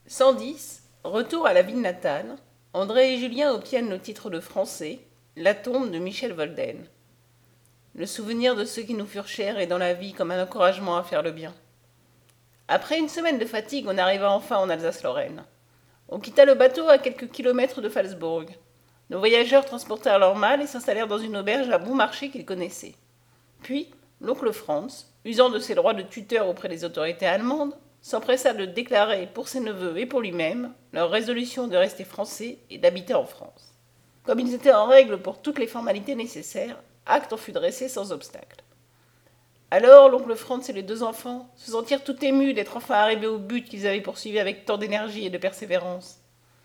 110. Retour à la ville natale. André et Julien obtiennent le titre de français. La tombe de Michel Volden. Le souvenir de ceux qui nous furent chers est dans la vie comme un encouragement à faire le bien. Après une semaine de fatigue, on arriva enfin en Alsace-Lorraine. On quitta le bateau à quelques kilomètres de Phalsbourg. Nos voyageurs transportèrent leurs malles et s'installèrent dans une auberge à bon marché qu'ils connaissaient. Puis, l'oncle Franz, usant de ses droits de tuteur auprès des autorités allemandes, s'empressa de déclarer pour ses neveux et pour lui-même leur résolution de rester français et d'habiter en France. Comme ils étaient en règle pour toutes les formalités nécessaires, acte en fut dressé sans obstacle. Alors l'oncle Franz et les deux enfants se sentirent tout émus d'être enfin arrivés au but qu'ils avaient poursuivi avec tant d'énergie et de persévérance.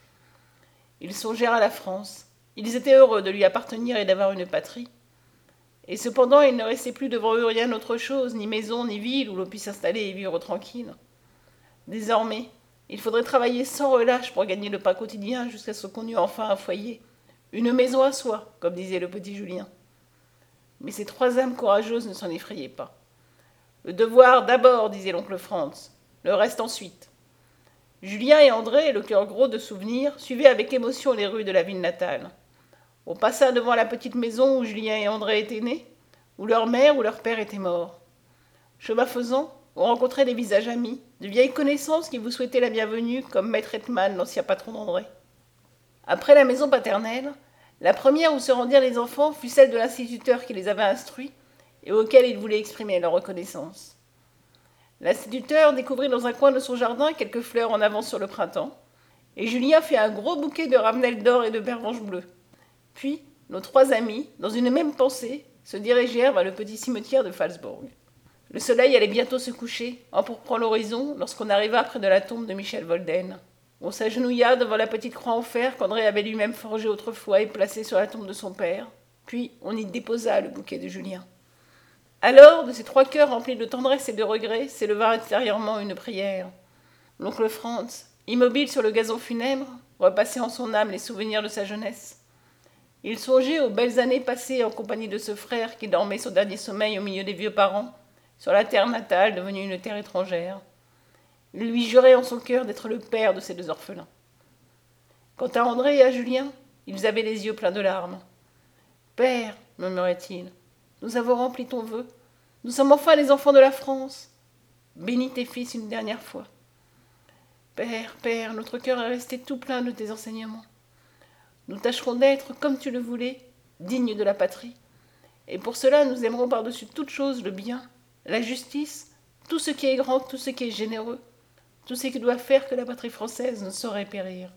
Ils songèrent à la France. Ils étaient heureux de lui appartenir et d'avoir une patrie. Et cependant, il ne restait plus devant eux rien autre chose, ni maison, ni ville, où l'on puisse s'installer et vivre tranquille. Désormais, il faudrait travailler sans relâche pour gagner le pain quotidien jusqu'à ce qu'on eût enfin un foyer, une maison à soi, comme disait le petit Julien. Mais ces trois âmes courageuses ne s'en effrayaient pas. Le devoir d'abord, disait l'oncle Franz, le reste ensuite. Julien et André, le cœur gros de souvenirs, suivaient avec émotion les rues de la ville natale. On passa devant la petite maison où Julien et André étaient nés, où leur mère ou leur père était mort. Chemin faisant, on rencontrait des visages amis, de vieilles connaissances qui vous souhaitaient la bienvenue, comme maître Hetman, l'ancien patron d'André. Après la maison paternelle, la première où se rendirent les enfants fut celle de l'instituteur qui les avait instruits et auquel ils voulaient exprimer leur reconnaissance. L'instituteur découvrit dans un coin de son jardin quelques fleurs en avance sur le printemps, et Julien fit un gros bouquet de ravenelles d'or et de pervenches bleues. Puis, nos trois amis, dans une même pensée, se dirigèrent vers le petit cimetière de Phalsbourg. Le soleil allait bientôt se coucher, empourprant l'horizon, lorsqu'on arriva près de la tombe de Michel Volden. On s'agenouilla devant la petite croix en fer qu'André avait lui-même forgée autrefois et placée sur la tombe de son père. Puis on y déposa le bouquet de Julien. Alors, de ces trois cœurs remplis de tendresse et de regret, s'éleva intérieurement une prière. L'oncle Franz, immobile sur le gazon funèbre, repassait en son âme les souvenirs de sa jeunesse. Il songeait aux belles années passées en compagnie de ce frère qui dormait son dernier sommeil au milieu des vieux parents, sur la terre natale devenue une terre étrangère. Il lui jurait en son cœur d'être le père de ces deux orphelins. Quant à André et à Julien, ils avaient les yeux pleins de larmes. « Père, murmurait-il, nous avons rempli ton vœu. Nous sommes enfin les enfants de la France. Bénis tes fils une dernière fois. Père, Père, notre cœur est resté tout plein de tes enseignements. Nous tâcherons d'être, comme tu le voulais, dignes de la patrie. Et pour cela, nous aimerons par-dessus toute chose le bien, la justice, tout ce qui est grand, tout ce qui est généreux, tout ce qui doit faire que la patrie française ne saurait périr.